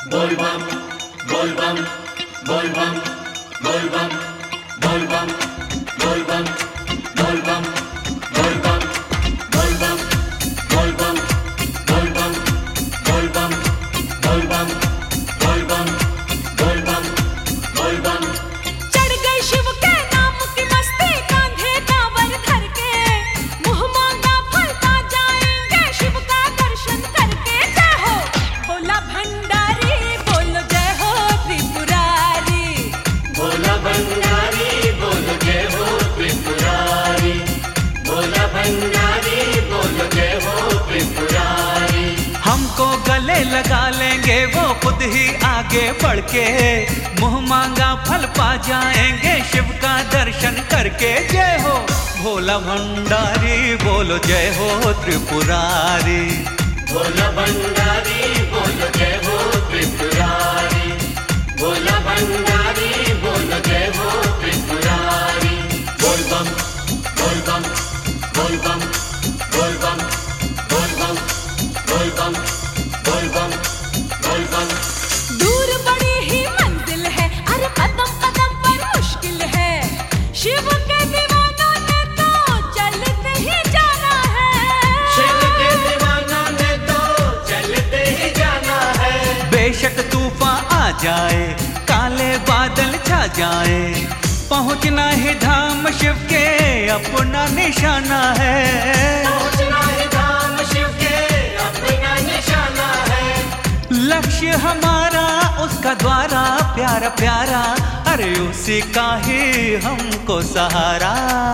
बोलबम बोलबम बोलबम बोलबम बोलबम बोलबम बोलबम बोलबम बोलबम बोलबम बोलबम बोलबम बोलबम बोलबम बोलबम बोलबम। चढ़ गई शिव के नाम की मस्ती, कांधे कांवर धर के मुंह मांगा फल पा जाएंगे शिव का दर्शन करके। जय हो भोला भंडारी, बोलो जय हो त्रिपुरारी। भोला भंडारी बोलो जय हो त्रिपुरारी, भोला भंडारी बोलो जय हो त्रिपुरारी। हमको गले लगा लेंगे वो खुद ही आगे बढ़ के, मुंह मांगा फल पा जाएंगे शिव का दर्शन करके। जय हो भोला भंडारी, बोलो जय हो त्रिपुरारी। भोला भंडारी बोलो जय हो त्रिपुरारी, भोला भंडारी बोलो जय हो त्रिपुरारी। बोलबम बोलबम बोलबम बोलबम बोलबम बोलबम बोलबम बोलबम। दूर बड़ी ही मंजिल है, अरे कदम कदम पर मुश्किल है। शिव के दीवानों ने तो चलते ही जाना है। शिव के दीवानों ने तो चलते ही जाना है। बेशक तूफान आ जाए, काले बादल छा जाए, पहुंचना ही धाम शिव के अपना निशाना है। पहुंचना ही धाम शिव के अपना निशाना है। लक्ष्य हमारा उसका द्वारा प्यारा प्यारा, अरे उसी का ही हमको सहारा।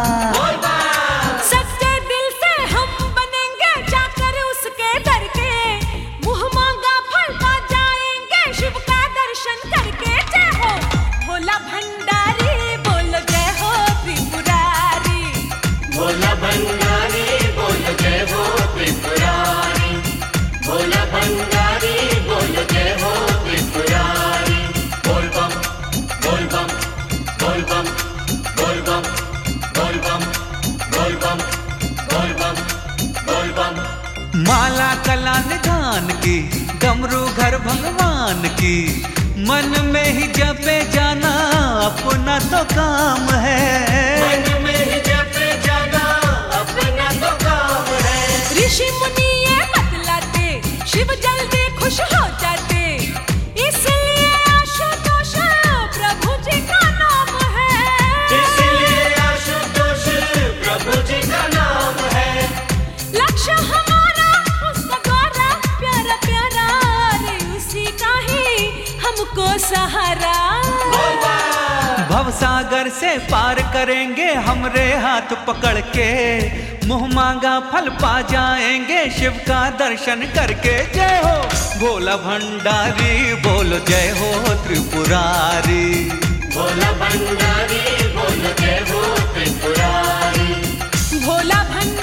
सच्चे दिल से हम बनेंगे जाकर उसके दर के, मुंह मांगा फल पा जाएंगे शिव का दर्शन करके। जय हो भोला भंडारी, बोलो जय हो त्रिपुरारी। भोला भंडारी बोलो जय हो त्रिपुरारी, भोला भंडारी बोलो जय हो त्रिपुरारी। बोलबम बोलबम बोलबम बोलबम बोलबम बोलबम बोलबम बोलबम। माला कला निधान की, डमरू घर भगवान की, मन में ही जपे जाना अपना तो काम है। मन में ही जपे जाना अपना तो काम है। ऋषि मुनि ये बतलाते, शिव जल्दी खुश हो जाते, इसलिए आशुतोष प्रभु जी का नाम है। इसलिए आशुतोष प्रभु जी का नाम है। लक्ष्य हमारा उसका द्वारा प्यारा प्यारा, रे उसी का ही हमको सहारा। भवसागर से पार करेंगे हमरे हाथ पकड़ के, मुंह मांगा फल पा जाएंगे शिव का दर्शन करके। जय हो भोला भंडारी, बोलो जय हो त्रिपुरारी। भोला भंडारी बोलो जय हो त्रिपुरारी, भोला भंडारी